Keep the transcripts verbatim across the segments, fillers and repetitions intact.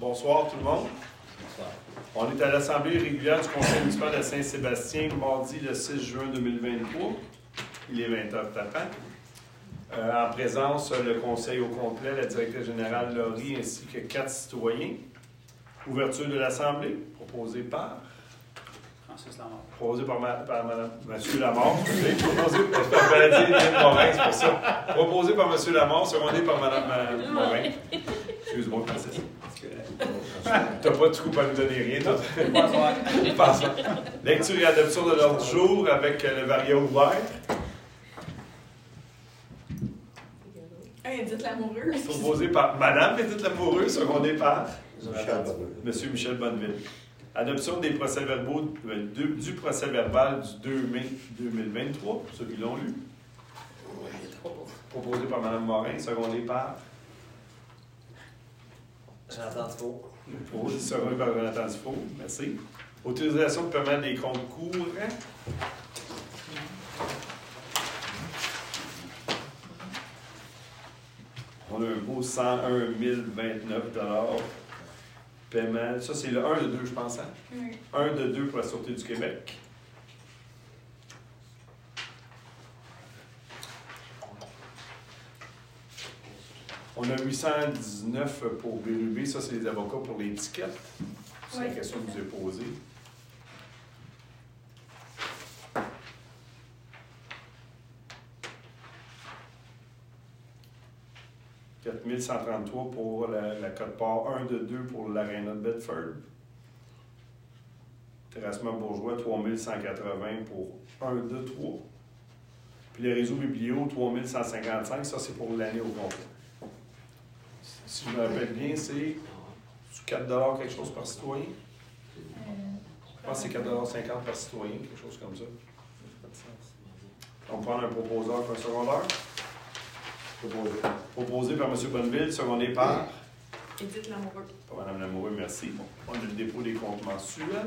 Bonsoir tout le monde. Bonsoir. On est à l'Assemblée régulière du Conseil municipal de Saint-Sébastien, mardi le six juin deux mille vingt-trois. Il est vingt heures tapant. Euh, en présence, le Conseil au complet, la directrice générale Laurie ainsi que quatre citoyens. Ouverture de l'Assemblée, proposée par... Francis Lamar. Proposé par, ma, par Mme, M. Lamar, proposé par, par Morin, c'est pour ça. Proposé par M. Lamar, secondé par Mme Morin. Excuse-moi, Francis. Tu n'as pas de coup à nous donner rien, toi. Lecture et adoption de l'ordre du jour avec le variant ouvert. Edith Lamoureuse. Proposé par Mme Edith Lamoureuse, secondé par M. Michel Bonneville. Adoption des procès-verbaux du procès-verbal du deux mai deux mille vingt-trois, ceux qui l'ont lu. Proposé par Mme Morin, secondé par Jonathan Dufault. Proposé, secondé par Jonathan Dufault. Merci. Autorisation de paiement des comptes courants. On a un beau cent un mille vingt-neuf dollars. Paiement. Ça, c'est le un de deux, je pense. Hein? Oui. un de deux pour la Sûreté du Québec. On a huit cent dix-neuf pour B R U B. Ça, c'est les avocats pour l'étiquette. C'est Oui, la question que je vous ai posée. quatre mille cent trente-trois pour la, la cote-part un de deux pour l'Arena de Bedford. Terrassement bourgeois, trois mille cent quatre-vingts pour un de trois. Puis le réseau biblio, trois mille cent cinquante-cinq. Ça, c'est pour l'année au complet. Si je me rappelle bien, c'est quatre dollars quelque chose par citoyen. Je pense que c'est quatre dollars cinquante par citoyen, quelque chose comme ça. On prend un proposeur et un secondaire. Proposé. Proposé par M. Bonneville, secondé par Edith Lamoureux. par Mme Lamoureux, merci. On a le dépôt des comptes mensuels.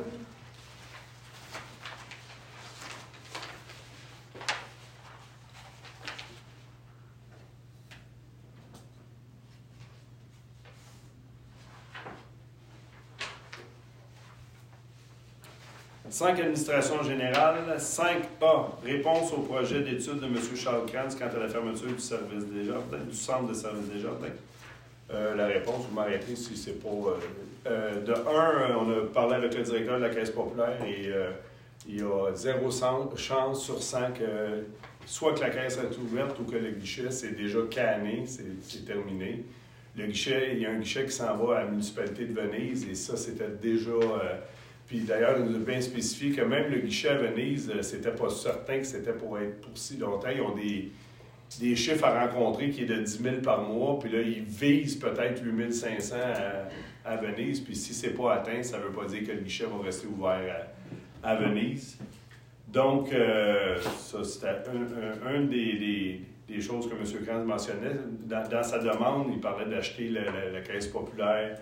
cinq Administration générale. cinq A. Réponse au projet d'étude de M. Charles Kranz quant à la fermeture du service des jardins, du centre de service des jardins. Euh, la réponse, vous m'arrêtez si c'est pas... Euh, euh, de un, on a parlé avec le directeur de la Caisse populaire et euh, il y a zéro chance sur cent que soit que la caisse est ouverte ou que le guichet, c'est déjà canné, c'est terminé. Le guichet, il y a un guichet qui s'en va à la municipalité de Venise et ça, c'était déjà... Euh, Puis d'ailleurs, il nous a bien spécifié que même le guichet à Venise, c'était pas certain que c'était pour être pour si longtemps. Ils ont des, des chiffres à rencontrer qui est de dix mille par mois, puis là, ils visent peut-être huit mille cinq cents à, à Venise. Puis si c'est pas atteint, ça veut pas dire que le guichet va rester ouvert à, à Venise. Donc, euh, ça, c'était une un, un des, des, des choses que M. Kranz mentionnait. Dans, dans sa demande, il parlait d'acheter la, la, la Caisse populaire,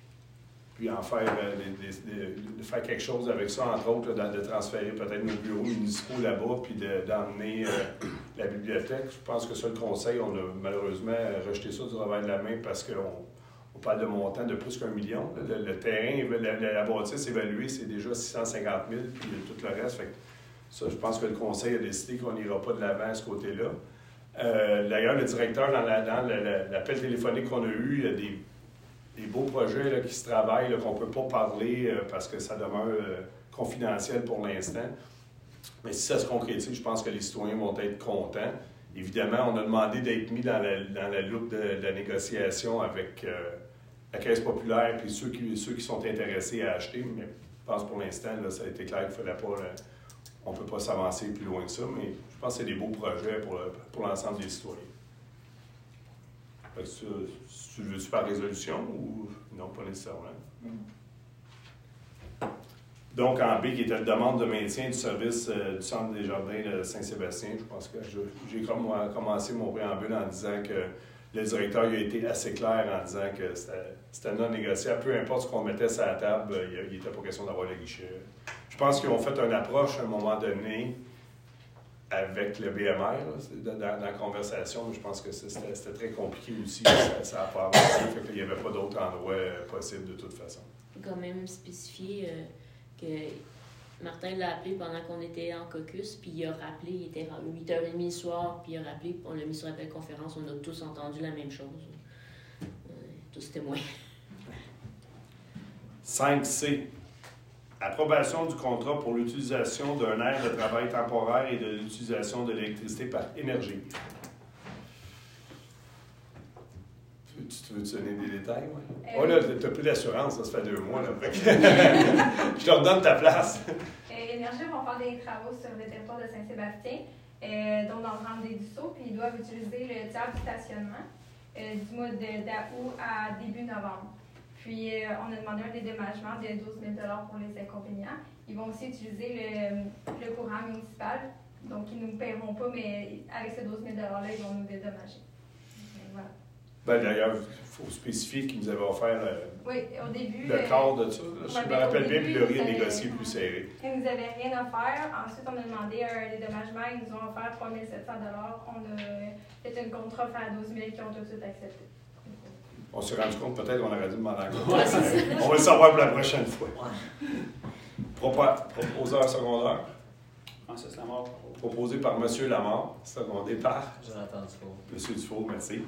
puis en faire, euh, de, de, de faire quelque chose avec ça, entre autres, là, de transférer peut-être nos bureaux municipaux là-bas, puis d'emmener de, euh, la bibliothèque. Je pense que ça, le conseil, on a malheureusement rejeté ça du revers de la main parce qu'on on parle de montant de plus qu'un million. Le, le terrain, la, la, la bâtisse évaluée, c'est déjà six cent cinquante mille, puis tout le reste. Fait que ça, je pense que le conseil a décidé qu'on n'ira pas de l'avant à ce côté-là. Euh, D'ailleurs, le directeur, dans l'appel la, la, téléphonique qu'on a eu, il y a des des beaux projets là, qui se travaillent, qu'on ne peut pas parler euh, parce que ça demeure euh, confidentiel pour l'instant. Mais si ça se concrétise, je pense que les citoyens vont être contents. Évidemment, on a demandé d'être mis dans la, dans la loupe de, de la négociation avec euh, la Caisse populaire et ceux qui, ceux qui sont intéressés à acheter. Mais je pense pour l'instant, ça a été clair qu'il ne fallait pas... Là, on ne peut pas s'avancer plus loin que ça, mais je pense que c'est des beaux projets pour, pour l'ensemble des citoyens. Fait que tu, tu le veux-tu par résolution ou non, pas nécessairement? Mm. Donc, en B, qui était la demande de maintien du service euh, du Centre des Jardins de Saint-Sébastien, je pense que j'ai commencé mon préambule en disant que le directeur il a été assez clair en disant que c'était non négociable. Peu importe ce qu'on mettait sur la table, il n'était pas question d'avoir le guichet. Je pense qu'ils ont fait une approche à un moment donné avec le B M R, là, dans, dans la conversation, je pense que c'était, c'était très compliqué aussi, ça n'a pas avancé, fait qu'il n'y avait pas d'autre endroit euh, possible de toute façon. Il faut quand même spécifier euh, que Martin l'a appelé pendant qu'on était en caucus, puis il a rappelé, il était huit heures trente le soir, puis il a rappelé, on l'a mis sur appel conférence, on a tous entendu la même chose. On est tous témoins. cinq C. Approbation du contrat pour l'utilisation d'un aire de travail temporaire et de l'utilisation de l'électricité par énergie. Tu, tu veux te donner des détails? Ouais? Euh, oh là, tu n'as plus d'assurance, ça, ça fait deux mois. Là, je te redonne ta place. Euh, Énergie vont faire des travaux sur le territoire de Saint-Sébastien, euh, dont dans le rang des Dussault, puis ils doivent utiliser le tiers du stationnement euh, du mois de- d'août à début novembre. Puis, euh, on a demandé un dédommagement de douze mille dollars pour les inconvénients. Ils vont aussi utiliser le, le courant municipal. Donc, ils ne nous paieront pas, mais avec ces douze mille dollars-là, ils vont nous dédommager. Donc, voilà. Ben, d'ailleurs, il faut spécifier qu'ils nous avaient offert euh, Oui, au début... le euh, quart de ça. Là, si ouais, je me ben, au rappelle bien, début, puis le riz ils est avaient- négocié plus serré. Ils nous avaient rien à faire. Ensuite, on a demandé un dédommagement. Ils nous ont offert trois mille sept cents dollars. On a fait une contre-offre à douze mille qui ont tout de suite accepté. On s'est rendu compte, peut-être qu'on aurait dû demander encore. Ouais, c'est ça. On va le savoir pour la prochaine fois. Ouais. Propo- Proposeur secondaire, Francis Lamar. proposé par M. Lamar, secondé par Jonathan Dufault. M. Dufault, merci.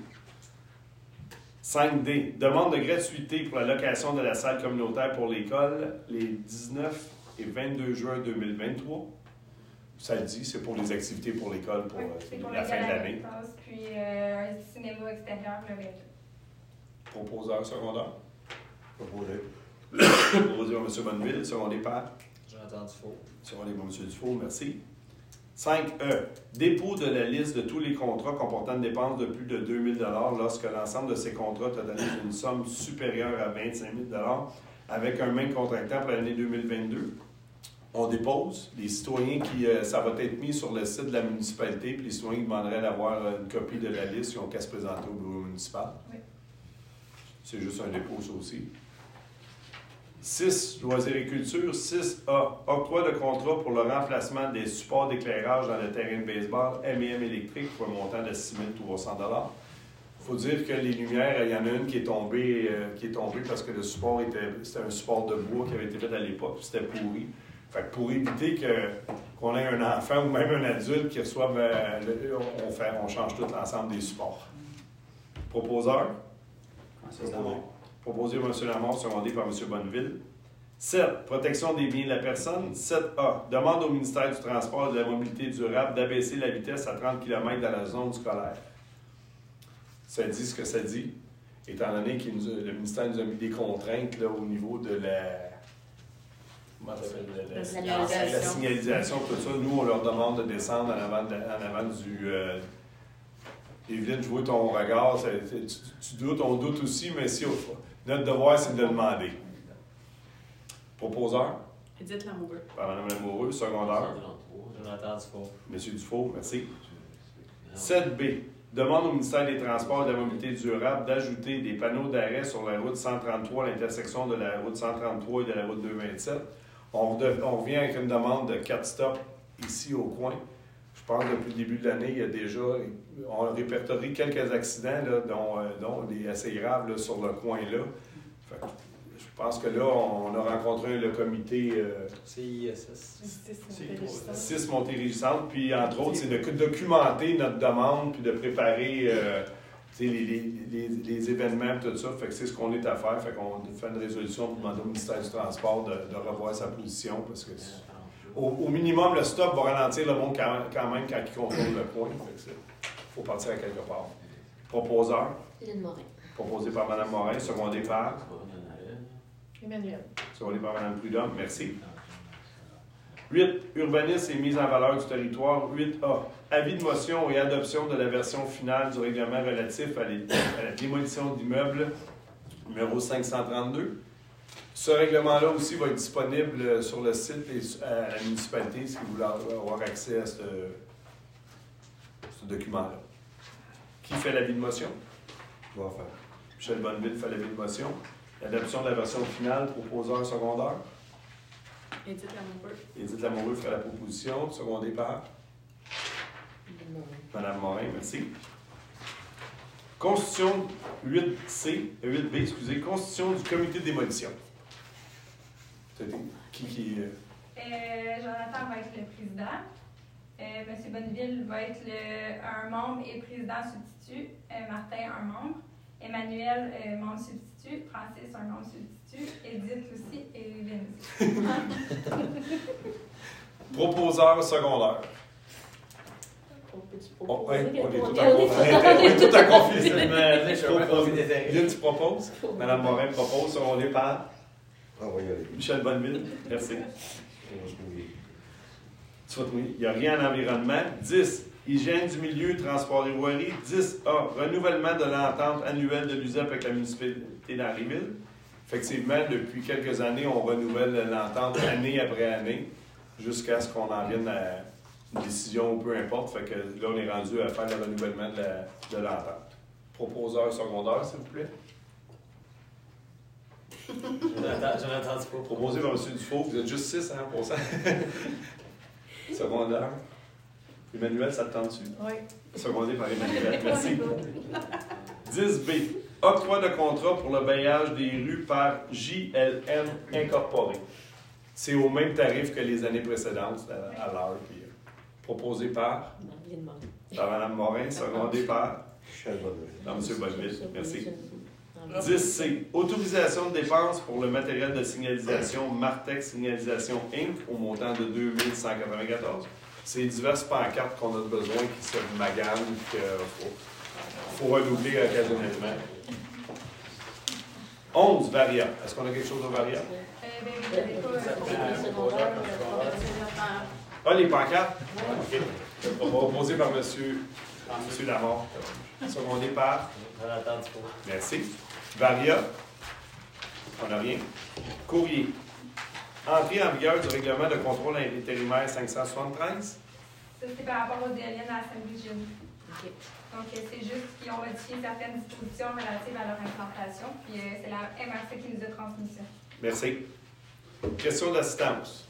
cinq D, demande de gratuité pour la location de la salle communautaire pour l'école les dix-neuf et vingt-deux juin deux mille vingt-trois. Ça le dit, c'est pour les activités pour l'école pour Oui, euh, c'est pour la le fin de gala l'année. classe, puis euh, un cinéma extérieur le vingt-deux. Proposeur secondaire, Proposé. proposé par M. Bonneville, secondé par Jonathan Dufault. secondé par M. Dufault, merci. cinq E, dépôt de la liste de tous les contrats comportant une dépense de plus de deux mille dollars lorsque l'ensemble de ces contrats totalise une somme supérieure à vingt-cinq mille dollars avec un même contractant pour l'année deux mille vingt-deux. On dépose. Les citoyens qui, euh, ça va être mis sur le site de la municipalité, puis les citoyens qui demanderaient d'avoir une copie de la liste, ils ont qu'à se présenter au bureau municipal. Oui. C'est juste un dépôt, ça aussi. six. Loisirs et culture. six A. Octroi de contrat pour le remplacement des supports d'éclairage dans le terrain de baseball M et M électrique pour un montant de six mille trois cents dollars. Il faut dire que les lumières, il y en a une qui est tombée, euh, qui est tombée parce que le support était, c'était un support de bois qui avait été fait à l'époque, puis c'était pourri. Fait que pour éviter que, qu'on ait un enfant ou même un adulte qui reçoive, euh, le- on, fait, on change tout l'ensemble des supports. Proposeur. Francis Lamar. Proposé par M. Lamar, secondé par M. Bonneville. sept. Protection des biens de la personne. sept A. Demande au ministère du Transport et de la Mobilité durable d'abaisser la vitesse à trente kilomètres dans la zone scolaire. Ça dit ce que ça dit, étant donné que le ministère nous a mis des contraintes là, au niveau de la... Comment ça s'appelle? La, la- La signalisation. la signalisation, tout ça. Nous, on leur demande de descendre en avant, de- en avant du... Euh, Evelyne, je vois ton regard, ça- tu, tu doutes, on doute aussi, mais si, notre devoir, c'est de le demander. Proposeur, Edith Lamoureux. par Mme Lamoureux, secondaire. Jonathan Dufault. M. Dufault, merci. sept B. Demande au ministère des Transports et de la Mobilité durable d'ajouter des panneaux d'arrêt sur la route cent trente-trois à l'intersection de la route cent trente-trois et de la route deux cent vingt-sept. On, redev- on revient avec une demande de quatre stops ici au coin. Je pense que depuis le début de l'année, il y a déjà, on a répertorié quelques accidents, là, dont, euh, dont des assez graves là, sur le coin là. Fait que je pense que là, on a rencontré le comité euh, C I S S. six montées régissantes, puis entre autres, c'est de documenter notre demande, puis de préparer euh, tu sais, les, les, les, les événements, tout ça. Fait que c'est ce qu'on est à faire. Fait qu'on fait une résolution pour demander au ministère du Transport de, de revoir sa position, parce que au, au minimum, le stop va ralentir le monde quand, quand même quand il contrôle le coin. Fait que c'est, faut partir à quelque part. Proposeur, Lynn Morin. proposé par Mme Morin, secondé par, Emmanuel. secondé par Mme Prudhomme. Merci. huit. Urbanisme et mise en valeur du territoire. huit A. Avis de motion et adoption de la version finale du règlement relatif à, les- à la démolition d'immeubles numéro cinq cent trente-deux. Ce règlement-là aussi va être disponible sur le site et à la municipalité si vous voulez avoir accès à ce, ce document-là. Qui fait l'avis de motion? Je vais en faire. Michel Bonneville fait l'avis de motion. L'adoption de la version finale, proposeur secondaire. Edith Lamoureux. Edith Lamoureux fera la proposition, secondée par Madame Morin, merci. Constitution huit C, huit B, excusez, Constitution du comité de démolition. C'était qui qui. Euh... Euh, Jonathan va être le président. Euh, Monsieur Bonneville va être le, un membre et président substitut. Euh, Martin, un membre. Emmanuel, euh, membre substitut. Francis, un membre substitut. Edith aussi. Et Vénus. Proposeur secondaire. On, Oh, ouais, on est tout on en confusion. On est tout en confusion. Mais je propose des intérêts. Lynn, tu proposes? Madame Morin propose, secondé par Ah, on va y aller. Michel Bonneville. Merci. On va se mouiller. Tu vas te mouiller. Il n'y a rien en environnement. dix. Hygiène du milieu, transport et voirie. dix A. Renouvellement de l'entente annuelle de l'U S E P avec la municipalité d'Henryville. Effectivement, depuis quelques années, on renouvelle l'entente année après année jusqu'à ce qu'on en vienne à une décision ou peu importe. Fait que là, on est rendu à faire le renouvellement de, la, de l'entente. Proposeur secondaire, s'il vous plaît. Jonathan, Jonathan Dufault. Proposé par M. Dufault. Vous êtes juste six, hein, pour ça. Secondaire. Emmanuel, ça te tente dessus? Oui. Secondé par Emmanuel. Merci. dix B. Octroi de contrat pour le bailliage des rues par J L M Incorporé. C'est au même tarif que les années précédentes, à, à l'heure. Puis, euh, proposé par, par Mme Morin, secondé par Michel Bonneville. par M. Bonneville. Merci. dix C. Autorisation de dépenses pour le matériel de signalisation Martex Signalisation Incorporée au montant de deux mille cent quatre-vingt-quatorze. C'est diverses pancartes qu'on a besoin qui se maganent, qu'il faut, faut renouveler occasionnellement. onze. Varia. Est-ce qu'on a quelque chose au Varia? Euh, ben, vous avez pas, euh, Ah, les pancartes? OK. On va proposer par M. Monsieur, monsieur Lamont. Secondé par? Jonathan Dufault. Merci. Varia. On n'a rien. Courrier. Entrée en vigueur du règlement de contrôle intérimaire cinq cent soixante-treize. Ça, c'est par rapport aux éoliennes à Sainte-Brigide. OK. Donc, euh, c'est juste qu'ils ont modifié certaines dispositions relatives à leur implantation. Puis, euh, c'est la M R C qui nous a transmis ça. Merci. Question d'assistance.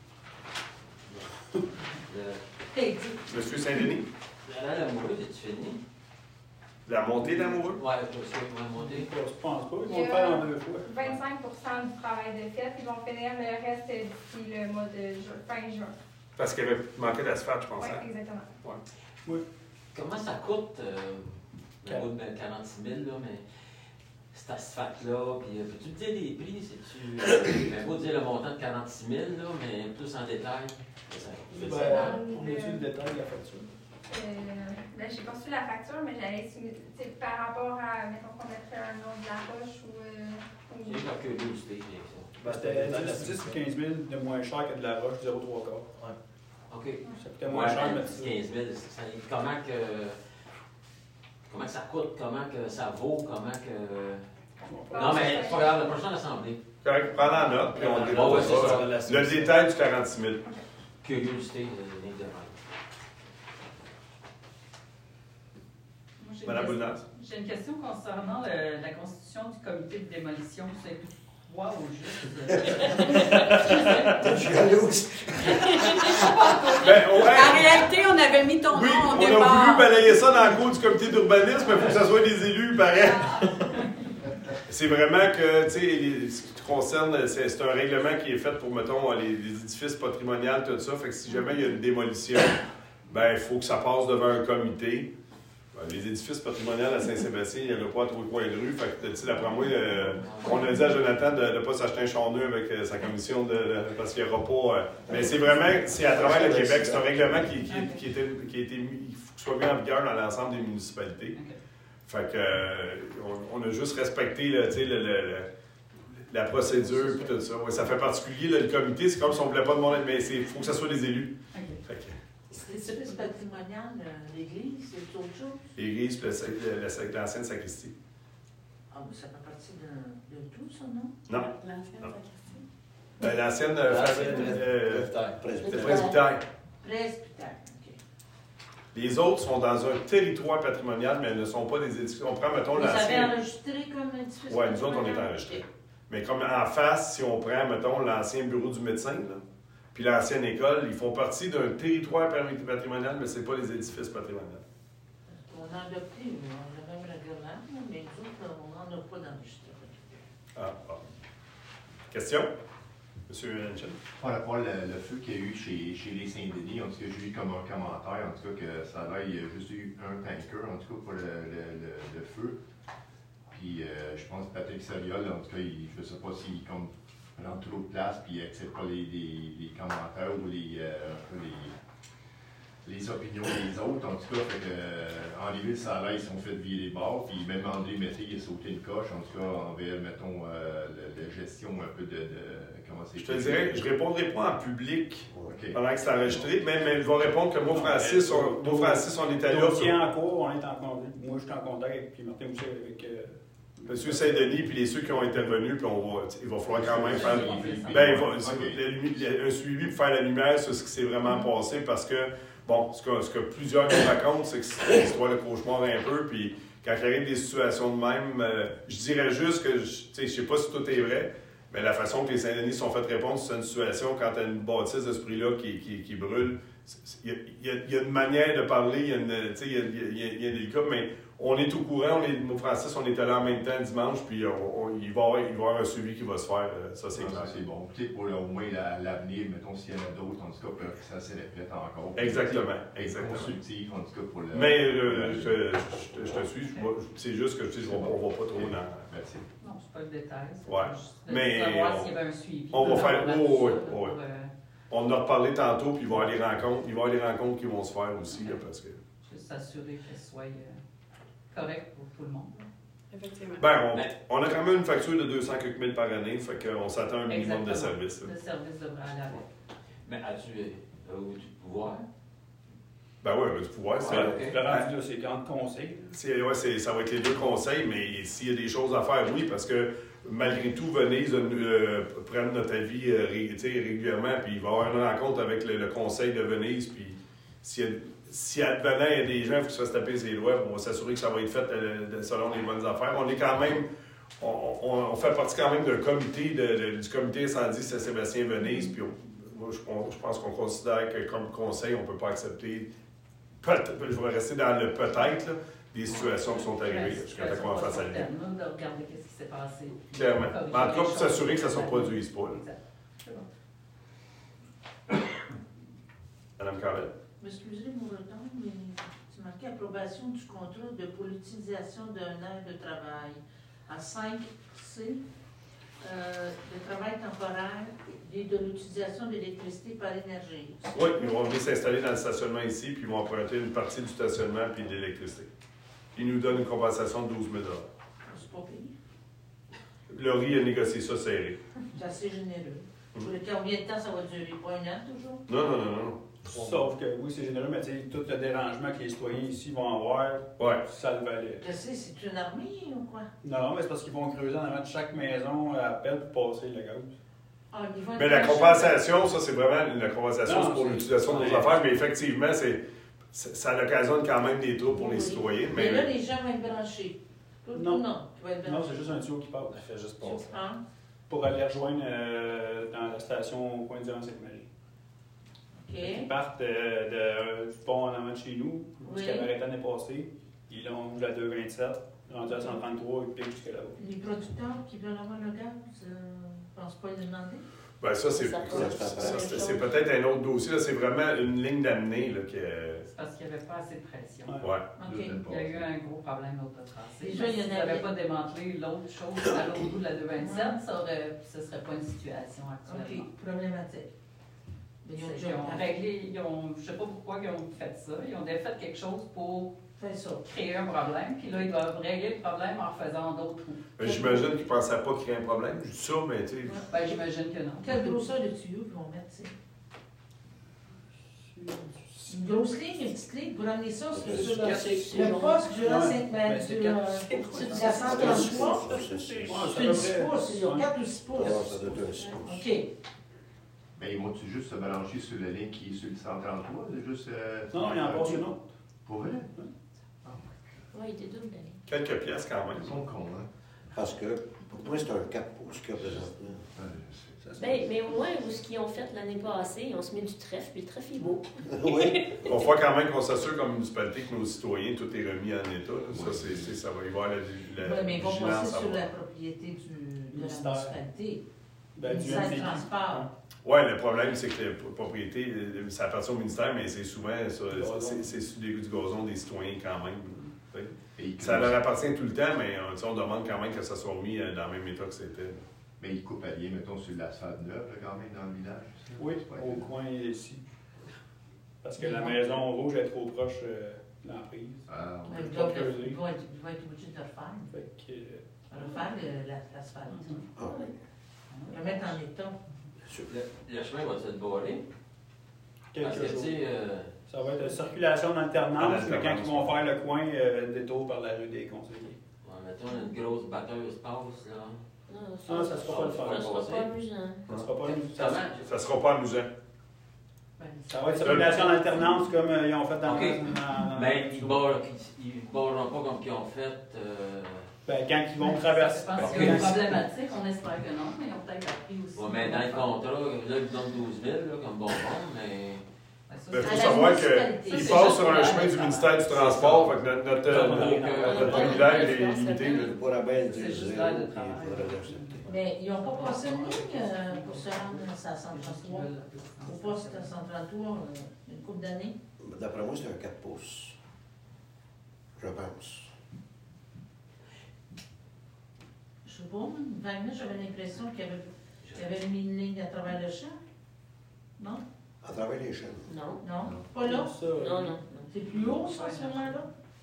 Monsieur Saint-Denis. La l'amoureux, es-tu fini? La montée d'amoureux. Ouais, je sais, pour la montée. Je pense pas, ils Il vont y le a faire en deux fois. vingt-cinq pour cent du travail de fait. Ils vont finir le reste d'ici le mois de ju- fin juin. Parce qu'il avait manqué d'asphalte, je pense. Oui, hein? exactement. Comment ça coûte, euh, le bout de quarante-six mille, là, mais cet asphalte-là, puis euh, peux-tu me dire les prix, c'est-tu... Euh, ben, pas dire le montant de quarante-six mille, là, mais plus en détail. Ça, Ben, ça. on a-tu le détail de la facture? Euh, là, j'ai pas reçu la facture, mais j'allais soumettre, tu sais, par rapport à, mettons qu'on mettrait un nom de la poche ou. Euh, ou... J'ai la curiosité, j'ai ça. Ben, c'était dix ou quinze mille de moins cher que de la roche zéro trois quarts. OK. Ça coûtait moins cher, mais dix, quinze mille, ça, comment que... Comment que ça coûte, comment que ça vaut, comment que... Non, mais c'est pas grave, la prochaine assemblée. Correct, prends la note, puis on Ouais, débat ouais, c'est ça. ça. Le détail du quarante-six mille. Curiosité, euh, les demandes. Moi, j'ai une Madame question- Boulnas. J'ai une question concernant le- la constitution du comité de démolition. C'est trois au juste. Je suis jalouse. Ben, ouais. En réalité, on avait mis ton Oui, nom au on a départ. voulu balayer ça dans le cours du comité d'urbanisme, mais il faut que ça soit des élus, pareil. C'est vraiment que, tu sais, les- ce qui concerne, c'est c'est un règlement qui est fait pour, mettons, les, les édifices patrimoniaux, tout ça. Fait que si jamais il y a une démolition, ben, il faut que ça passe devant un comité. Ben, les édifices patrimoniaux à Saint-Sébastien, il n'y en a pas à tous les coins de rue. Fait que, tu sais, d'après moi, euh, on a dit à Jonathan de ne pas s'acheter un char neuf avec euh, sa commission, de, de- parce qu'il n'y aura pas. euh, mais c'est vraiment, c'est à travers le Québec, c'est un règlement qui, qui, qui, était, qui a été mis, il faut qu'il soit mis en vigueur dans l'ensemble des municipalités. Fait que, euh, on, on a juste respecté là, tu sais, le, le, le- la procédure et tout ça. Ouais, ça fait particulier, là, le comité, c'est comme si on ne voulait pas demander, mais il faut que ça soit des élus. Ok. Fait que, C'est plus patrimonial, euh, l'église, c'est autre chose? l'église, puis le- le- le- l'ancienne sacristie. Ah, mais ça fait partie de, de tout, ça, non? Non. L'ancienne Non. sacristie. Euh, l'ancienne euh, Ah, fa- c'est euh, presbytère. le presbytère. Presbytère, OK. Les autres sont dans un territoire patrimonial, mais elles ne sont pas des édifices. On prend, mettons, Vous avez l'ancien. enregistré comme édifice? Oui, nous autres, on est patrimonial? enregistrés. OK. Mais comme en face, si on prend, mettons, l'ancien bureau du médecin, là, puis l'ancienne école, ils font partie d'un territoire patrimonial, mais ce n'est pas les édifices patrimoniaux. On a adopté, on a même règlement, mais nous autres, on n'en a pas d'enregistrement. Ah, bon. Question? Monsieur Henchen? Par rapport au feu qu'il y a eu chez, chez les Saint-Denis, en tout cas, j'ai eu comme un commentaire, en tout cas, que ça a l'air, il y a juste eu un tanker, en tout cas, pour le, le, le, le feu. Puis, euh, je pense que Patrick Saviol, en tout cas, il, je ne sais pas s'il comme, prend trop de place, puis il n'accepte pas les, les, les commentaires ou les, euh, un peu les, les opinions des autres. En tout cas, fait que, euh, en Lévis, ça a l'air, ils sont fait virer les bords, puis même André Mété, il a sauté une coche, en tout cas, envers, mettons, euh, la gestion un peu de... de comment c'est. Je te dirais, je ne répondrai pas en public okay. pendant que c'est enregistré, mais, mais je vais répondre que moi, Francis, on, moi, Francis, on est allé là. Dossier en cours, on est en contact. Moi, je suis en contact avec puis Martin aussi avec. Euh, Monsieur Saint-Denis, puis les ceux qui ont intervenu, puis on va, il va falloir quand même faire okay. ben, il va, okay. un suivi pour faire la lumière sur ce qui s'est vraiment passé, parce que, bon, ce que, ce que plusieurs nous racontent, c'est que c'est l'histoire de cauchemar un peu, puis quand il arrive des situations de même, euh, je dirais juste que, je ne sais pas si tout est vrai, mais la façon que les Saint-Denis sont fait répondre sur une situation, quand tu as une bâtisse de ce prix-là qui, qui, qui brûle, il y, y, y a une manière de parler, il y a une, il y a, y a, y a des cas, mais on est au courant, on est, nous, Francis, on était là en même temps dimanche, puis on, on, il, va avoir, il va y avoir un suivi qui va se faire, ça c'est clair. Ça c'est bon. Peut-être pour au moins l'avenir, mettons s'il y en a d'autres, en tout cas, pour que ça se répète encore. Exactement, exactement. Constructif, en tout cas, pour le... Mais euh, je, je, je te suis, c'est juste que je sais, on ne va pas trop dans... Merci. Non, c'est pas le détail. Ouais. Mais savoir s'il y avait un suivi. On va faire... Oh, oui, oui. Euh, on en a reparlé tantôt, puis il va y avoir des rencontres, il va y avoir des rencontres qui vont se faire aussi, là, parce que... Juste s'assurer qu'elle soit euh, correcte pour tout le monde. Effectivement. Ben, on, on a quand même une facture de deux cents quelques mille par année, fait qu'on s'attend à un minimum Exactement. de service. Le service devrait aller avec. Mais as-tu euh, du pouvoir? Ben oui, du pouvoir, c'est... Ah, okay. Le rendu là, c'est quand conseil. C'est, ouais, c'est, ça va être les deux conseils, mais s'il y a des choses à faire, oui, parce que malgré tout, Venise euh, prenne notre avis euh, ré, régulièrement, puis il va y avoir une rencontre avec le, le conseil de Venise, puis s'il y a, si advenant il y a des gens qui se fassent taper ses doigts, on va s'assurer que ça va être fait euh, selon les bonnes affaires. On est quand même, on, on, on fait partie quand même d'un comité, de, de, du comité incendie Saint-Sébastien-Venise, puis on, moi, je, on, je pense qu'on considère que comme conseil, on ne peut pas accepter, je vais rester dans le peut-être, là, des situations qui sont arrivées jusqu'à temps qu'on en fasse à lui. De regarder ce qui s'est passé. Clairement. Mais en tout cas, pour s'assurer que ça ne se reproduise pas. Madame Carrel. Excusez mon retard, mais c'est marqué approbation du contrat de, pour l'utilisation d'un air de travail. À cinq C, euh, le travail temporaire et de l'utilisation d'électricité par énergie. Oui, ils vont venir s'installer dans le stationnement ici, puis ils vont emprunter une partie du stationnement puis de l'électricité. Ils nous donnent une compensation de douze mille dollars. C'est pas payé. Laurie a négocié ça serré. C'est assez généreux. Mmh. Combien de temps ça va durer? Pas un an toujours? Non, non, non, non. Sauf que oui, c'est généreux, mais tu sais, tout le dérangement que les citoyens ici vont avoir, ouais. ça le valait. Qu'est-ce que c'est? C'est une armée ou quoi? Non, non, mais c'est parce qu'ils vont creuser en avant de chaque maison à appel pour passer le gaz. Ah, mais la compensation, ça, c'est vraiment la compensation non, pour l'utilisation de nos affaires, mais effectivement, c'est, ça occasionne quand même des troubles pour oui. les citoyens. Mais, mais là, les gens vont être branchés. Tout, non, non, non c'est juste un tuyau qui passe. Ça fait juste passer. Hein? Pour aller rejoindre euh, dans la station au coin du Sainte-Marie. Okay. Ils partent euh, de, du pont en avant de chez nous, oui. jusqu'à l'arrêt l'année passée. Ils l'ont la deux vingt-sept, rendu à cent trente-trois, ils piquent jusqu'à là-haut. Les producteurs qui veulent avoir le gaz, je ne pense pas les demander. Ben ça, c'est, ça, ça, ça, c'est, c'est peut-être un autre dossier. Là, c'est vraiment une ligne d'amener. Là, que... C'est parce qu'il n'y avait pas assez de pression. Ouais. ouais. Okay. Il y a eu un gros problème l'autre tracé. Déjà, il y en avait... n'avait pas démantelé l'autre chose à l'autre bout de la deux vingt-sept, ça aurait, ce ne serait pas une situation actuellement. OK, problématique. Mais ils ont, ils ont réglé, ils ont, je ne sais pas pourquoi ils ont fait ça. Ils ont fait quelque chose pour ça. créer un problème, puis là, ils doivent régler le problème en refaisant d'autres trous. Ben, j'imagine qu'ils ne pensaient pas créer un problème. Je dis ça, mais tu sais. Ouais. Ben, j'imagine que non. Quelle grosseur de tuyau ils vont mettre, tu sais? Une grosse ligne, une petite ligne, pour amener ça sur le, le poste du Sainte-Marie, du la cent trente-trois. C'est une six pouces, ils ont quatre ou six pouces. OK. Mais ils vont-tu juste se balancer sur la ligne qui est sur le cent trente-trois? Juste, euh, non, il y en a pas une autre. Pour vrai? Oui, il était double d'aller. Quelques pièces quand même. Ils sont cons, hein? Parce que, pour moi, c'est un quatre pouces qu'il y a présentement. Ouais, je sais. Ben, mais au moins, où ce qu'ils ont fait l'année passée, on se met du trèfle, puis le trèfle est beau. Oui. On faut quand même qu'on s'assure comme municipalité que nos citoyens, tout est remis en état. Là. Ça, c'est, c'est, ça va y avoir la, la Oui, mais ils vont vigilance. passer à sur voir. la propriété du, de la Ministère. municipalité. Ben, Le du ministère M du V Q. transport. Oui, le problème, c'est que la propriété, euh, ça appartient au ministère, mais c'est souvent ça, c'est, c'est sur des- du gazon des citoyens quand même. tu sais. Et il Ça coupe- leur appartient tout le temps, mais euh, tu sais, on demande quand même que ça soit remis euh, dans le même état que c'était. Mais il coupe à lien, mettons, sur l'asphalte neuve, là, quand même, dans le village. ça. Oui, C'est pas au évident. coin ici. Parce que la maison rouge est trop proche euh, de l'emprise. Ah, Mais oui. Ils pas doivent- creuser. ils vont être ils vont être obligés de le refaire. Fait que, euh, Refaire le- la- l'asphalte. Ah, oui. Le mettre en état. Le, le chemin va-tu être barré? Parce quelque que, tu chose. sais, euh, Ça va être une circulation En d'alternance, mais quand alternance. ils vont faire le coin, euh, détour par la rue des conseillers. ouais, mettons, une grosse batteuse passe, là. Non, Ah, ça sera pas le Ça fun. sera pas amusant. Ça sera pas une- ça, Comment? Ça sera pas amusant. Ben, ça va être circulation d'alternance comme euh, ils ont fait dans Ok. dans- dans- Mais ils ne barreront pas comme qu'ils ont fait. euh, Ben, quand ils vont traverser. Je pense ben, qu'il y a une quand- problématique, on espère que non, mais ils ont peut-être appris aussi. Ouais, mais dans le contrat, là, ils donnent douze mille, là, comme bon monde, mais. Ben, ça, Il c'est- faut À la savoir municipalité. qu'ils Ça, c'est passent juste sur un pour chemin aller du au ministère du Transport, fait que notre, notre, Comme notre- aucun- notre Ouais, privilège ouais, est ouais, limité. ouais. là. Pour la belle C'est du juste zéro, l'air de puis il travail. faudrait l'accepter. Mais ils n'ont pas passé une ligne euh, pour se rendre à cent trente-trois. Au poste à cent trente-trois, euh, une couple d'années. D'après moi, c'est un quatre pouces. Je pense. Je sais pas, vaguement, j'avais l'impression qu'il y avait, qu'il y avait mis une ligne à travers le champ. Non? À travers les chaînes. Non, Non? Pas là? Ça, non, non. C'est plus haut, ça, à ce moment-là?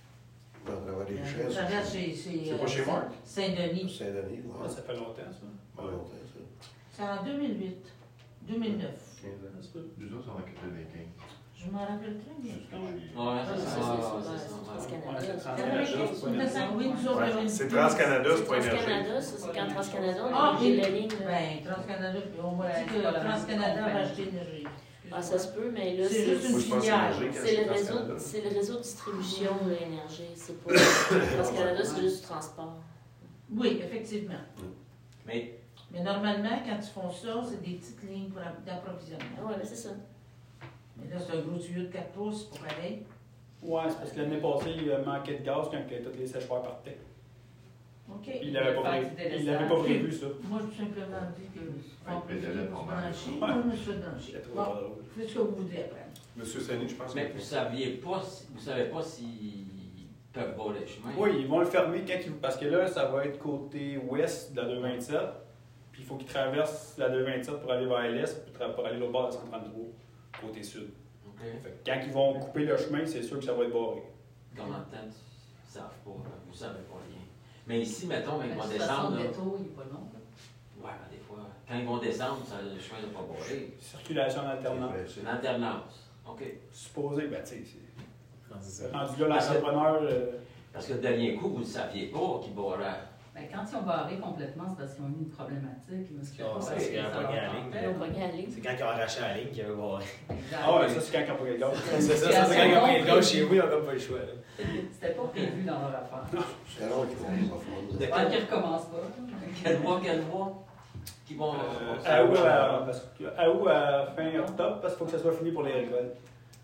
À travers les Ça chaînes. traverse chez, chez, C'est pas euh, chez Marc? Saint-Denis. Saint-Denis, ah, ouais. ça fait longtemps, ça. Pas longtemps, ça. C'est en deux mille huit, deux mille neuf. Ça se peut. Nous autres, on en quatre-vingt-quinze. Je m'en rappelle très bien. C'est ce que j'ai- Ouais, Ah, c'est c'est ça. ça, ouais, c'est c'est ça, ça, ouais. c'est Ouais, c'est Canada. Trans-Canada, c'est pas énergie. Oui, nous autres, Ouais, j'avais- c'est TransCanada, c'est pas C'est énergie. TransCanada, ça, c'est quand TransCanada, on Ah, a obligé oui. la ligne. là. Ben, TransCanada, puis on m'a Ouais, dit c'est que pas la même TransCanada va compagnie. acheter énergie. Ah, ça se peut, mais là, C'est c'est juste une Moi, je pense que c'est filière. énergie, c'est le réseau, TransCanada. c'est le réseau de distribution de l'énergie. C'est pas TransCanada, c'est juste du transport. Oui, effectivement. Mais Mais normalement, quand ils font ça, c'est des petites lignes pour la- d'approvisionnement. Ah ouais, mais c'est ça. Mais là, c'est un gros tuyau de quatre pouces, c'est pas pareil. Ouais, c'est parce que l'année passée, il manquait de gaz quand tous les séchoirs partaient. OK. Puis il l'avait pas, Faire prévu- du délestage. il l'avait pas prévu, ça. Moi, j'ai simplement dit que on peut pédalait pour se pas mal. brancher. Ouais. Moi, je me suis fait brancher. J'ai trouvé Bon, pas drôle. faites ce que vous voudrez après. Monsieur Sani, je pense Mais que vous saviez pas, si- vous savez pas s'ils peuvent barrer le chemin. Oui, ils vont le fermer quand ils... Parce que là, ça va être côté ouest de la deux vingt-sept. Puis il faut qu'ils traversent la deux vingt-sept pour aller vers l'est, pour, tra- pour aller l'autre bord de la cent trente-trois, côté sud. OK. Fait que quand ils vont couper le chemin, c'est sûr que ça va être barré. Comment de temps, ils savent pas, vous savez pas rien. Mais ici, mettons, ils Mais vont de toute façon, descendre. le là. détour, il est pas long. Ouais, mais des fois, quand ils vont descendre, ça, le chemin n'est pas barré. Circulation d'alternance. C'est une alternance. OK. Supposé, ben tu sais, C'est c'est ça. rendu là, l'entrepreneur. euh, Parce que le dernier coup, vous ne saviez pas qu'ils barraient. Ben, quand ils ont barré complètement, c'est parce qu'ils ont eu une problématique. Ils me Ils ont- c'est- c'est un pogné à la ligne. Ils ont pogné la ligne. C'est quand ils ont arraché la ligne qu'il y avait barré. Ah ouais, ça c'est quand il n'y a pas de gaz. C'est ça, ça c'est quand ils ont pogné le gaz chez vous, ils n'ont comme pas le choix. là. C'était pas prévu dans leur affaire. C'est long qu'ils vont pas fondre. J'espère qu'ils recommencent pas. Quel mois, quel mois qu'ils vont. Euh, à août, à, parce que- à août, à fin octobre, parce qu'il faut que ça soit fini pour les récoltes.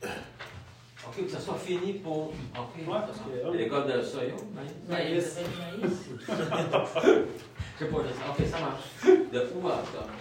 OK, que ça soit fini pour. OK. Ouais, parce que- L'école de Soyo, ben. Maïs. Ça s'appelle maïs. Je sais pas, je sais. OK, ça marche. De où à octobre?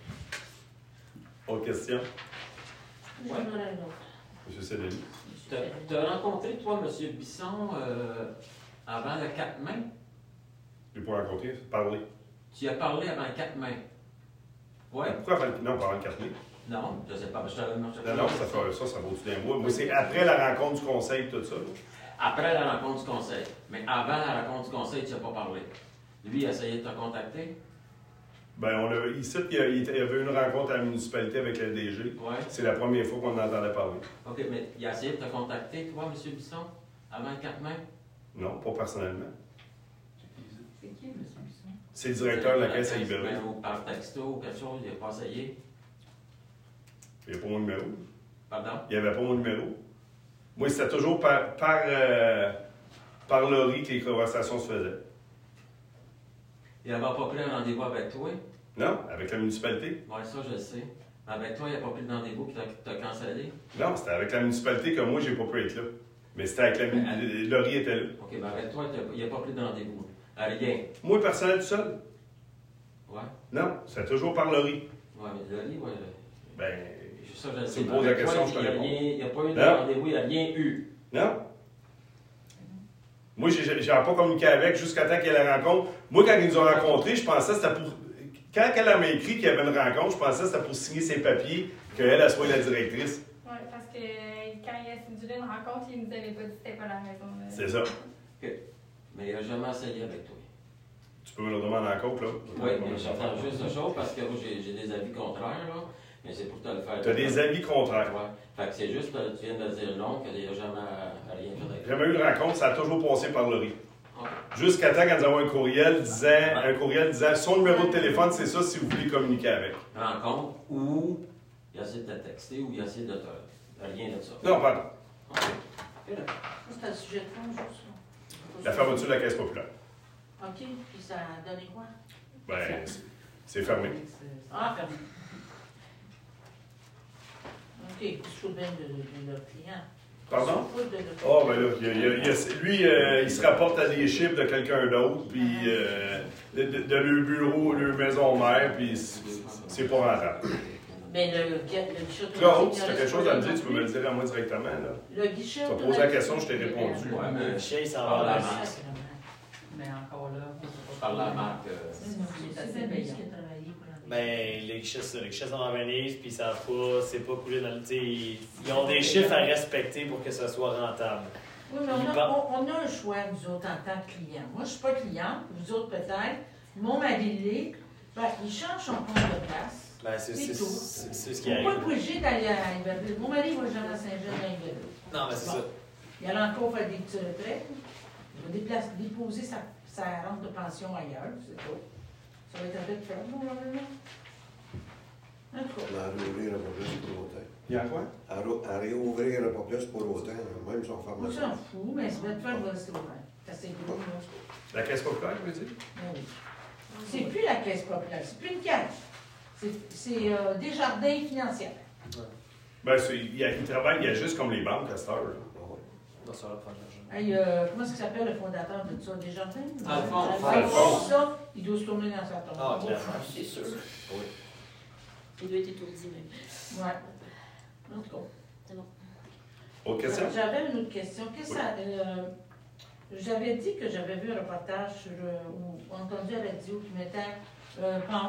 OK. Autre question, J'en aurai un autre. Monsieur Cédric. Tu as rencontré, toi, M. Bisson, euh, avant le quatre mai? Je n'ai pas rencontré, parler. Tu as parlé avant le quatre mai? Oui? Pourquoi avant le... Non, pas avant le quatre mai. Non, je sais pas. Je te Non, non, ça, fait, ça, ça vaut-tu d'un mois? Moi, c'est après la rencontre du conseil et tout ça. là. Après la rencontre du conseil. Mais avant la rencontre du conseil, tu n'as pas parlé. Lui, il a essayé de te contacter? Ben, on a, ici, il y a- il y avait une rencontre à la municipalité avec le D G. Oui. C'est la première fois qu'on en entendait parler. OK, mais il a essayé de te contacter, toi, M. Bisson, avant le quatre mai? Non, pas personnellement. C'est qui, M. Bisson? C'est le directeur de la caisse à libérer. Ou par texto ou quelque chose, il n'a pas essayé. Il n'y a pas mon numéro. Pardon? Il n'y avait pas mon numéro. Moi, c'était toujours par, par, euh, par Laurie que les conversations se faisaient. Il n'avait pas pris un rendez-vous avec toi. Non, avec la municipalité. Oui, ça, je le sais. Mais avec toi, il n'a pas pris de rendez-vous qui t'a cancellé. Non, c'était avec la municipalité que moi, j'ai pas pu être là. Mais c'était avec la municipalité. Laurie était là. OK, mais avec toi, il n'a pas pris de rendez-vous. Rien. Moi, personnel, tout seul? Ouais. Non, c'est toujours par Laurie. Ouais, mais Laurie, ouais. Ben, ça, je le tu sais. me poses la Avec question, toi, je te il y a réponds. rien- Il n'y a pas eu de Non. rendez-vous, il n'y a rien eu. Non. Moi, j'ai j'ai pas communiqué avec jusqu'à temps qu'il y ait la rencontre. Moi, quand ils nous ont rencontrés, je pensais que c'était pour. Quand elle m'a écrit qu'il y avait une rencontre, je pensais que c'était pour signer ses papiers, qu'elle elle soit la directrice. Oui, parce que quand il a cédulé une rencontre, il nous avait pas dit que c'était pas la raison. là. C'est ça. OK. Mais il n'a jamais essayé avec toi. Tu peux me le demander en compte, là? Oui, mais j'entends juste une chose parce que moi, j'ai j'ai des avis contraires, là. Mais c'est pour te le faire. Tu as des avis contraires. Ouais. Fait que c'est juste que tu viens de dire non, qu'il n'y a jamais rien fait avec J'ai jamais eu de rencontre, ça a toujours passé par Laurie. toi. Jusqu'à temps quand nous avons un courriel disant, un courriel disant son numéro de téléphone, c'est ça si vous voulez communiquer avec. Rencontre ou il a essayé de te texter ou il a essayé de te. Rien de ça. Non, pardon. OK. C'est un sujet de fond, juste. là. La fermeture de la caisse populaire. OK, puis ça a donné quoi? Ben, c'est- c'est fermé. Ah, fermé. OK, ils se foutent bien de, de leurs clients. Pardon? Ils se foutent de leurs Oh, ben là, il y a- il y a- il y a- lui, euh, il se rapporte à des chiffres de quelqu'un d'autre, puis euh, de, de, de leur bureau, leur maison mère, puis c'est c'est pas rentable. Mais le, le guichet Claude, si tu as quelque chose à me dire, tu peux me le dire à moi directement. Là. Le guichet Tu as posé la question, je t'ai répondu. Ouais, mais Le chien, ça Par va la la marque. Mais encore là, Par la marque. euh, C'est assez payant. Qui a travaillé pour la Ben, les guichets, c'est ça. Les guichets sont en Venise, puis ça pas, c'est pas coulé dans le. Tu sais, ils ils ont des chiffres à respecter pour que ça soit rentable. Oui, mais on a, on, on a un choix, nous autres, en tant que clients. Moi, je ne suis pas cliente, vous autres peut-être. Mon mari l'est. Ben, il change son compte de place. Ben, c'est C'est c'est- tout. c'est- c'est ce qui Pourquoi arrive. bouger d'aller à Iberville? Mon mari va jamais à Saint-Jean à Iberville. Non, mais c'est ça. Il allait encore faire des petits retraits. Il va déplacer, déposer sa, sa rente de pension ailleurs, c'est tout. Ça va être un peu de faire, normalement. En tout cas. On en réouvrira pas plus pour autant. Il y a quoi? En ré- En réouvrira pas plus pour autant, même si on ferme On la s'en fout, mais c'est de faire va rester ouvert. C'est assez gros, là. La caisse populaire, vous dire? Ben oui. C'est plus la caisse populaire, c'est plus une caisse. C'est c'est, euh, des jardins financiers. Ben, c'est- il, y a- il travaille, il y a juste comme les banques à cette heure. là. Non, ça va prendre l'argent. Hey, euh, comment est-ce qu'il s'appelle le fondateur de ça? Des jardins? Alphonse. Alphonse, ça, il doit se tourner dans sa tombe. Ah, clairement. C'est sûr. Oui. Il doit être étourdi même. Ouais. En tout cas. Autre question? J'avais une autre question. Qu'est-ce que ça. euh, j'avais dit que j'avais vu un reportage sur, euh, ou entendu à la radio qui mettait un pan,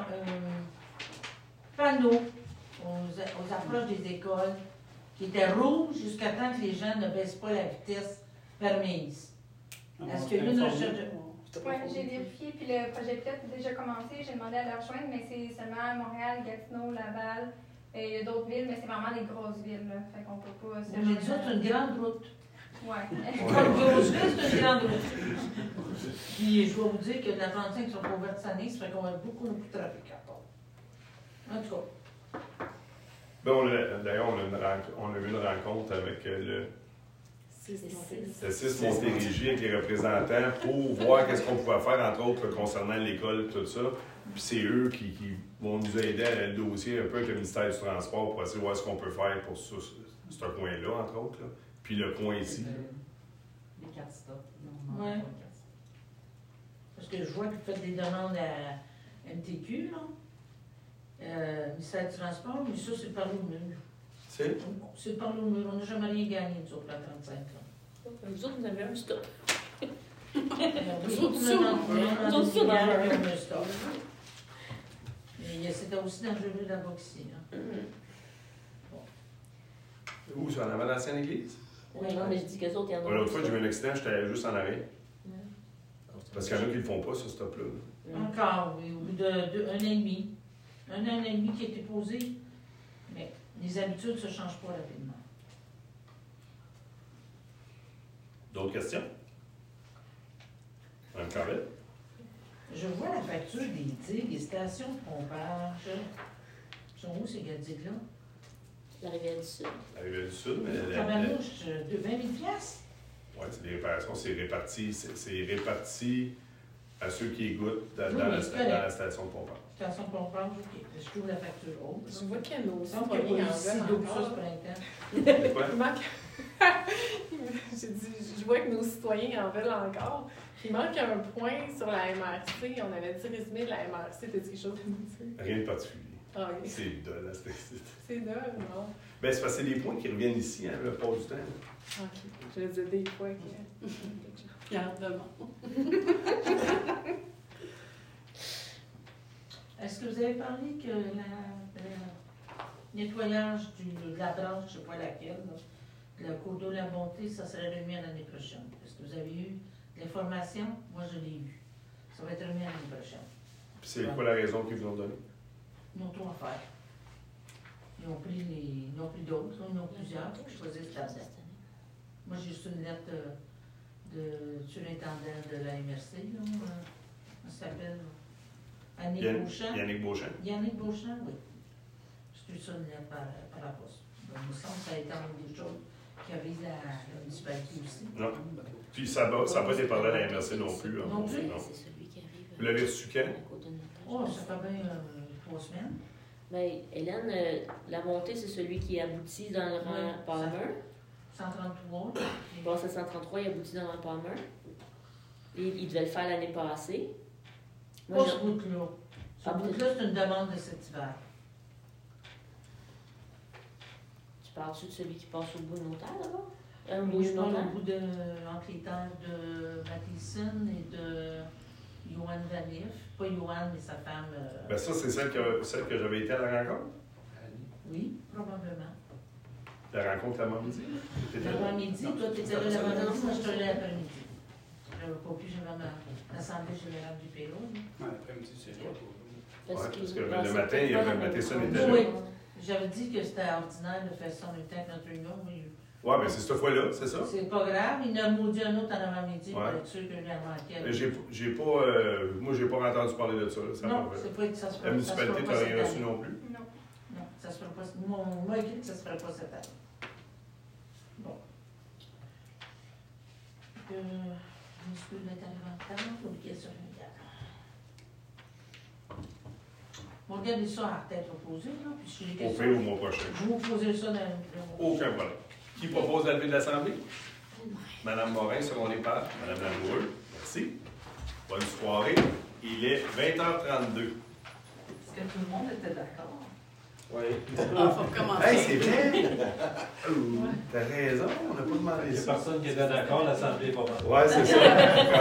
euh, panneau aux, aux approches des écoles qui était rouge jusqu'à temps que les gens ne baissent pas la vitesse permise. Est-ce qu'il y a eu une recherche de. Oui, j'ai vérifié, puis le projet pilote a déjà commencé. J'ai demandé à le rejoindre, mais c'est seulement à Montréal, Gatineau, Laval. Euh, Il y a d'autres villes, mais c'est vraiment des grosses villes. Là. Fait qu'on peut pas se On dit ça, c'est une grande route. Ouais. Une grosse ville, c'est une grande route. Puis je dois vous dire que la trente-cinq sont pas ouvertes cette année, ça fait qu'on a beaucoup, beaucoup de trafic à part. En tout cas. Ben, on a- D'ailleurs, on, a une renc- on a eu une rencontre avec euh, le, C'est six. le six Montérégie, avec les représentants, pour voir qu'est-ce qu'on pouvait faire, entre autres, concernant l'école, tout ça. Puis c'est eux qui, qui vont nous aider à le dossier un peu avec le ministère du Transport pour essayer de voir ce qu'on peut faire pour ce, ce coin-là, entre autres. Là. Puis le coin ici. Les quatre stops. Ouais. Parce que je vois que vous faites des demandes à M T Q, là. Euh, ministère du Transport, mais ça, c'est par le mur. C'est? C'est par le mur. On n'a jamais rien gagné, nous autres, la trente-cinq, là. Vous autres, vous avez un stop. Nous Vous autres, autres, on a vous on a autres, des vous milliards, avez puis on a un stop. Mais c'était aussi dangereux là-bas ici, là. Où, sur en avant de l'ancienne église? Oui, non, mais je dis que les autres, il y en a. Ouais, L'autre fois, j'ai eu un accident, j'étais juste en arrêt. Parce qu'il y en a qui ne le font pas, ce stop-là. là. Encore, oui, au bout de, de un an et demi. Un an et demi qui a été posé. Mais les habitudes ne se changent pas rapidement. D'autres questions? Mme Carvette? Je vois la facture des digues, des stations de pompage. Ils sont où ces digues-là? La rivière du Sud. La rivière du Sud, mais... la- la- Tabarnouche, de vingt mille piastres. Oui, c'est des réparations, c'est réparti, c'est c'est réparti À ceux qui goûtent dans, Oui, dans, la, c'est dans correct. la station de pompage. Station de pompage, ok. Je trouve la facture haute. Je vois qu'il y a nos Il semble qu'il n'y a citoyens pas en eu si veulent d'eau que ça ce encore. printemps. C'est quoi? Il manque... J'ai dit, je vois que nos citoyens en veulent encore. Il manque un point sur la M R C. On avait dit résumé de la M R C. T'as dit quelque chose à nous dire? Rien de particulier. Ah, ok. C'est de la statistique. C'est là, non? Ben, c'est parce que c'est des points qui reviennent ici, hein, le pas du temps. Ok. Je disais des fois que. Pierre Demont. Est-ce que vous avez parlé que la, le nettoyage du, de la branche, je ne sais pas laquelle, là, le cours d'eau La Bonté, ça serait remis à l'année prochaine? Est-ce que vous avez eu de l'information? Moi, je l'ai eu. Ça va être remis à l'année prochaine. Puis c'est quoi la raison qu'ils vous ont donnée? Ils ont trop à faire. Ils ont pris, les, ils ont pris d'autres, ils en ont plusieurs, ils choisissent cette année. Moi, j'ai juste une lettre de, de surintendant de la M R C, là, euh, on s'appelle Annick Yann- Beauchamp. Yannick Beauchamp. Yannick Beauchamp, oui. J'ai eu ça une lettre par, par la poste. Donc, il me semble que ça étend des choses qui arrivent à la municipalité aussi. Non. Puis ça n'a ça pas été parlé à la M R C non plus. hein. Non plus? Non. C'est celui qui arrive. Vous l'avez reçu quand? à côté de notre Oh, page. ça fait bien euh, trois semaines. Ben, Hélène, euh, la montée, c'est celui qui aboutit dans le rang Oui, Palmer. cent trente-trois. Il passe à cent trente-trois, il aboutit dans le rang Palmer. Et il devait le faire l'année passée. Moi, Pas j'ai- ce bout-là. Ce Ah, bout-là, c'est une demande de cet hiver. Tu parles-tu de celui qui passe au bout de nos terres, là-bas? Euh, au bout Oui, de je nos parle terres? au bout de, entre les terres de Mathison et de Johan Vanif. Pas Johan, mais sa femme. euh, Ben ça, c'est celle que, celle que j'avais été à la rencontre. Oui, probablement. La rencontre l'avant-midi. T'étais là? L'avant-midi, Non. toi, tu étais là Non, l'avant-midi, non, moi, non. je suis là l'après-midi. J'avais pas pu, j'avais ma- l'Assemblée générale du Pérou. Ouais, après-midi, c'est là. Ouais, parce que qu'il- le ben, c'est matin, peut-être il y pas avait la même Matheson chose. était là. Oui. J'avais dit que c'était ordinaire de faire ça en même temps que notre réunion. Oui. Ouais, ben c'est cette fois-là, c'est ça? C'est pas grave, il en a maudit un autre en avant-midi pour Ouais. être sûr que lui en manquait. Mais J'ai j'ai pas. euh, moi, j'ai pas entendu parler de ça. là, ça Non, m'a fait. c'est pas que ça se La fera municipalité, ça se tu fera n'as pas rien cette reçu année. non plus? Non. Non, ça se fera pas. Mon, on m'a écrit que ça se ferait pas cette année. Bon. Euh, je me suis d'être arrivé en retard, oublié ça, regarde. Bon, regardez ça à tête reposée, là, puis si j'ai des Au questions, pire au mois prochain. je vais vous poser ça dans le. Aucun problème. Qui propose la levée de l'Assemblée? Madame Morin, selon les pages. Madame Lamoureux, merci. Bonne soirée. Il est vingt heures trente-deux. Est-ce que tout le monde était d'accord? Oui. Ah, faut commencer. Hey, c'est vrai! T'as raison, on n'a pas demandé Il n'y a ça. personne qui était d'accord, l'Assemblée est pas mal. Ouais, c'est ça.